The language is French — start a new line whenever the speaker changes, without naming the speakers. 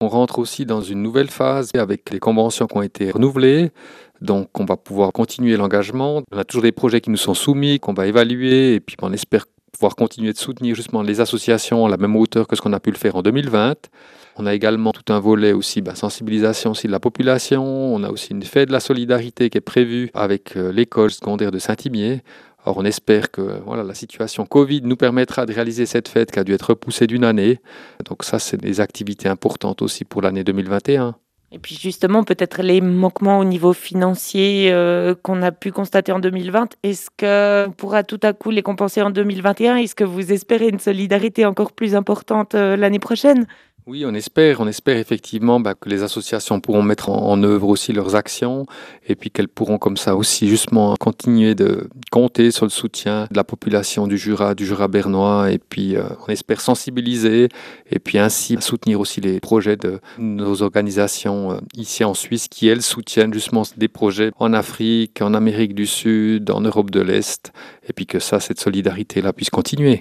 On rentre aussi dans une nouvelle phase avec les conventions qui ont été renouvelées. Donc, on va pouvoir continuer l'engagement. On a toujours des projets qui nous sont soumis, qu'on va évaluer, et puis on espère pouvoir continuer de soutenir justement les associations à la même hauteur que ce qu'on a pu le faire en 2020. On a également tout un volet aussi, sensibilisation aussi de la population. On a aussi une fête de la solidarité qui est prévue avec l'école secondaire de Saint-Imier. Alors on espère que la situation Covid nous permettra de réaliser cette fête qui a dû être repoussée d'une année. Donc ça, c'est des activités importantes aussi pour l'année 2021.
Et puis justement, peut-être les manquements au niveau financier, qu'on a pu constater en 2020, est-ce qu'on pourra tout à coup les compenser en 2021? Est-ce que vous espérez une solidarité encore plus importante, l'année prochaine?
Oui, on espère effectivement que les associations pourront mettre en œuvre aussi leurs actions et puis qu'elles pourront comme ça aussi justement continuer de compter sur le soutien de la population du Jura bernois et puis on espère sensibiliser et puis ainsi soutenir aussi les projets de nos organisations ici en Suisse qui, elles, soutiennent justement des projets en Afrique, en Amérique du Sud, en Europe de l'Est et puis que ça, cette solidarité-là puisse continuer.